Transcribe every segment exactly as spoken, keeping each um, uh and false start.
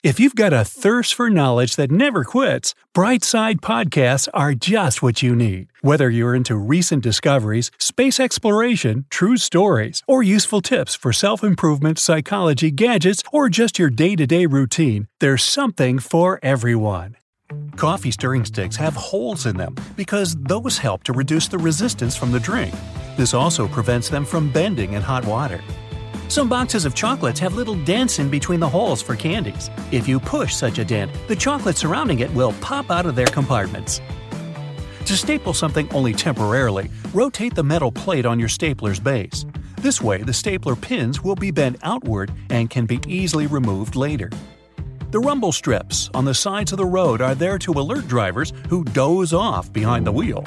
If you've got a thirst for knowledge that never quits, Brightside Podcasts are just what you need. Whether you're into recent discoveries, space exploration, true stories, or useful tips for self-improvement, psychology, gadgets, or just your day-to-day routine, there's something for everyone. Coffee stirring sticks have holes in them because those help to reduce the resistance from the drink. This also prevents them from bending in hot water. Some boxes of chocolates have little dents in between the holes for candies. If you push such a dent, the chocolate surrounding it will pop out of their compartments. To staple something only temporarily, rotate the metal plate on your stapler's base. This way, the stapler pins will be bent outward and can be easily removed later. The rumble strips on the sides of the road are there to alert drivers who doze off behind the wheel.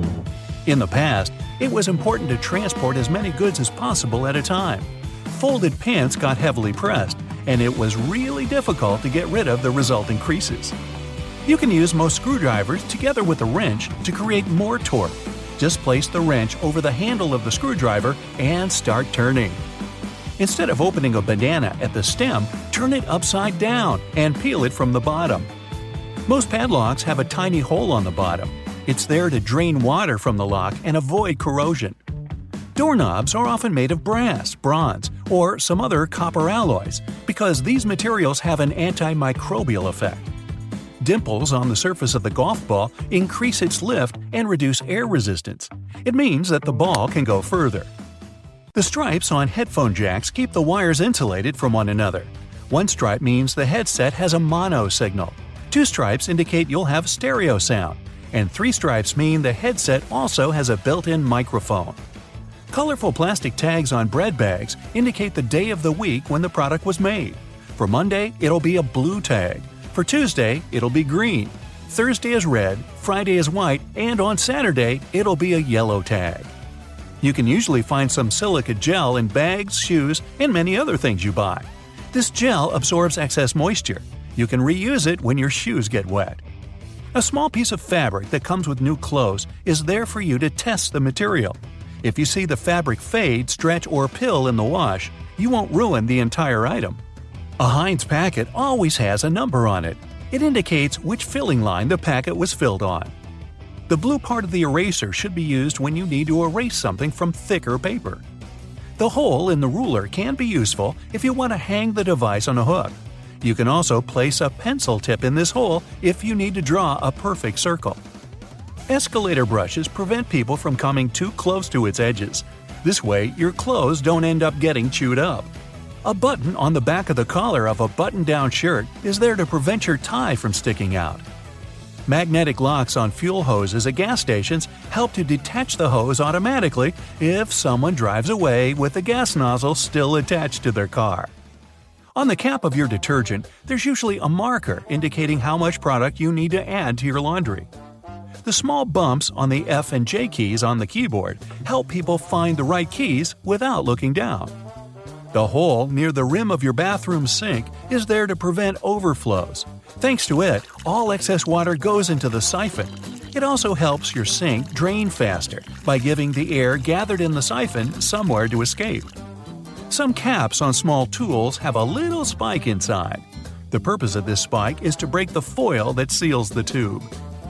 In the past, it was important to transport as many goods as possible at a time. Folded pants got heavily pressed, and it was really difficult to get rid of the resulting creases. You can use most screwdrivers together with a wrench to create more torque. Just place the wrench over the handle of the screwdriver and start turning. Instead of opening a banana at the stem, turn it upside down and peel it from the bottom. Most padlocks have a tiny hole on the bottom. It's there to drain water from the lock and avoid corrosion. Doorknobs are often made of brass, bronze, or some other copper alloys because these materials have an antimicrobial effect. Dimples on the surface of the golf ball increase its lift and reduce air resistance. It means that the ball can go further. The stripes on headphone jacks keep the wires insulated from one another. One stripe means the headset has a mono signal. Two stripes indicate you'll have stereo sound. And three stripes mean the headset also has a built-in microphone. Colorful plastic tags on bread bags indicate the day of the week when the product was made. For Monday, it'll be a blue tag. For Tuesday, it'll be green. Thursday is red, Friday is white, and on Saturday, it'll be a yellow tag. You can usually find some silica gel in bags, shoes, and many other things you buy. This gel absorbs excess moisture. You can reuse it when your shoes get wet. A small piece of fabric that comes with new clothes is there for you to test the material. If you see the fabric fade, stretch, or pill in the wash, you won't ruin the entire item. A Heinz packet always has a number on it. It indicates which filling line the packet was filled on. The blue part of the eraser should be used when you need to erase something from thicker paper. The hole in the ruler can be useful if you want to hang the device on a hook. You can also place a pencil tip in this hole if you need to draw a perfect circle. Escalator brushes prevent people from coming too close to its edges. This way, your clothes don't end up getting chewed up. A button on the back of the collar of a button-down shirt is there to prevent your tie from sticking out. Magnetic locks on fuel hoses at gas stations help to detach the hose automatically if someone drives away with the gas nozzle still attached to their car. On the cap of your detergent, there's usually a marker indicating how much product you need to add to your laundry. The small bumps on the F and J keys on the keyboard help people find the right keys without looking down. The hole near the rim of your bathroom sink is there to prevent overflows. Thanks to it, all excess water goes into the siphon. It also helps your sink drain faster by giving the air gathered in the siphon somewhere to escape. Some caps on small tools have a little spike inside. The purpose of this spike is to break the foil that seals the tube.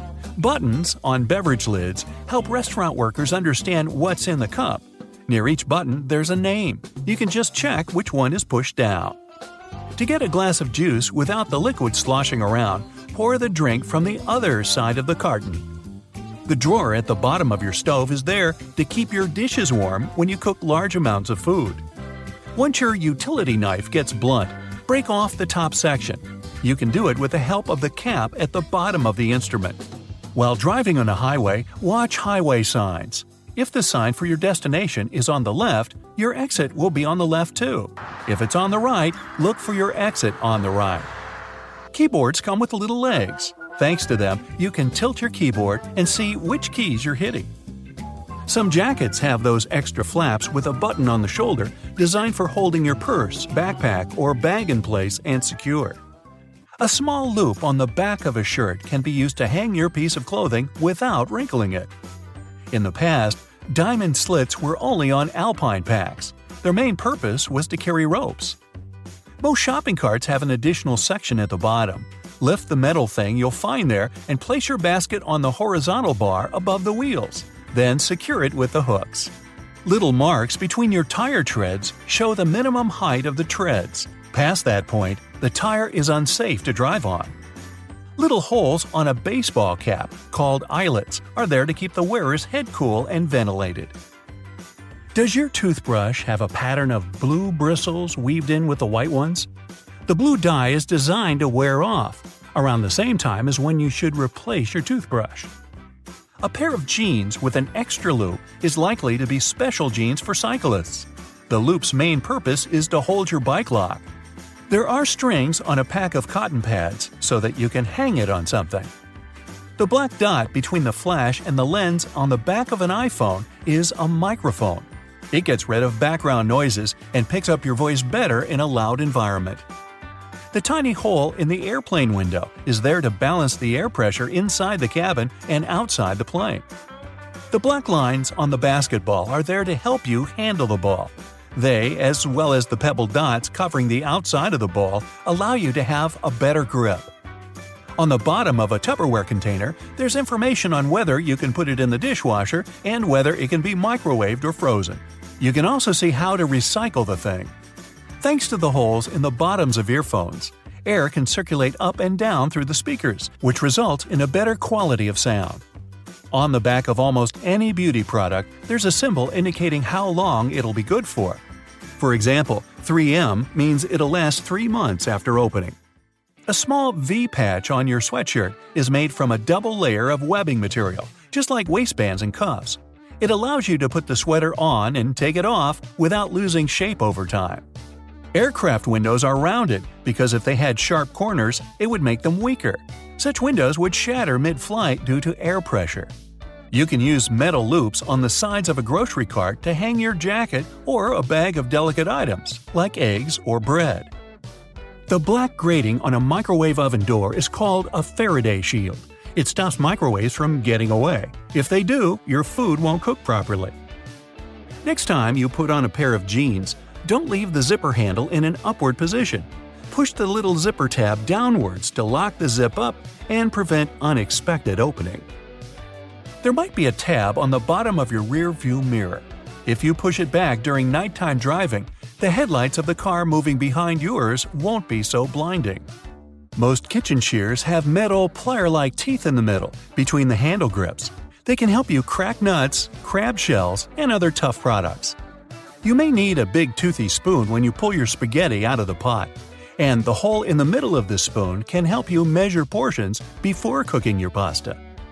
Buttons on beverage lids help restaurant workers understand what's in the cup. Near each button, there's a name. You can just check which one is pushed down. To get a glass of juice without the liquid sloshing around, pour the drink from the other side of the carton. The drawer at the bottom of your stove is there to keep your dishes warm when you cook large amounts of food. Once your utility knife gets blunt, break off the top section. You can do it with the help of the cap at the bottom of the instrument. While driving on a highway, watch highway signs. If the sign for your destination is on the left, your exit will be on the left too. If it's on the right, look for your exit on the right. Keyboards come with little legs. Thanks to them, you can tilt your keyboard and see which keys you're hitting. Some jackets have those extra flaps with a button on the shoulder designed for holding your purse, backpack, or bag in place and secure. A small loop on the back of a shirt can be used to hang your piece of clothing without wrinkling it. In the past, diamond slits were only on alpine packs. Their main purpose was to carry ropes. Most shopping carts have an additional section at the bottom. Lift the metal thing you'll find there and place your basket on the horizontal bar above the wheels. Then secure it with the hooks. Little marks between your tire treads show the minimum height of the treads. Past that point, the tire is unsafe to drive on. Little holes on a baseball cap, called eyelets, are there to keep the wearer's head cool and ventilated. Does your toothbrush have a pattern of blue bristles weaved in with the white ones? The blue dye is designed to wear off, around the same time as when you should replace your toothbrush. A pair of jeans with an extra loop is likely to be special jeans for cyclists. The loop's main purpose is to hold your bike lock. There are strings on a pack of cotton pads so that you can hang it on something. The black dot between the flash and the lens on the back of an iPhone is a microphone. It gets rid of background noises and picks up your voice better in a loud environment. The tiny hole in the airplane window is there to balance the air pressure inside the cabin and outside the plane. The black lines on the basketball are there to help you handle the ball. They, as well as the pebble dots covering the outside of the ball, allow you to have a better grip. On the bottom of a Tupperware container, there's information on whether you can put it in the dishwasher and whether it can be microwaved or frozen. You can also see how to recycle the thing. Thanks to the holes in the bottoms of earphones, air can circulate up and down through the speakers, which results in a better quality of sound. On the back of almost any beauty product, there's a symbol indicating how long it'll be good for. For example, three M means it'll last three months after opening. A small V-patch on your sweatshirt is made from a double layer of webbing material, just like waistbands and cuffs. It allows you to put the sweater on and take it off without losing shape over time. Aircraft windows are rounded because if they had sharp corners, it would make them weaker. Such windows would shatter mid-flight due to air pressure. You can use metal loops on the sides of a grocery cart to hang your jacket or a bag of delicate items, like eggs or bread. The black grating on a microwave oven door is called a Faraday shield. It stops microwaves from getting away. If they do, your food won't cook properly. Next time you put on a pair of jeans, don't leave the zipper handle in an upward position. Push the little zipper tab downwards to lock the zip up and prevent unexpected opening. There might be a tab on the bottom of your rear view mirror. If you push it back during nighttime driving, the headlights of the car moving behind yours won't be so blinding. Most kitchen shears have metal plier-like teeth in the middle, between the handle grips. They can help you crack nuts, crab shells, and other tough products. You may need a big toothy spoon when you pull your spaghetti out of the pot, and the hole in the middle of this spoon can help you measure portions before cooking your pasta.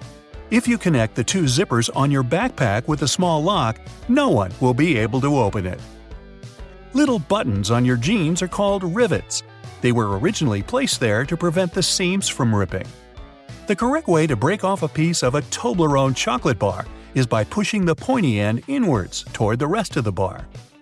If you connect the two zippers on your backpack with a small lock, no one will be able to open it. Little buttons on your jeans are called rivets. They were originally placed there to prevent the seams from ripping. The correct way to break off a piece of a Toblerone chocolate bar is by pushing the pointy end inwards toward the rest of the bar.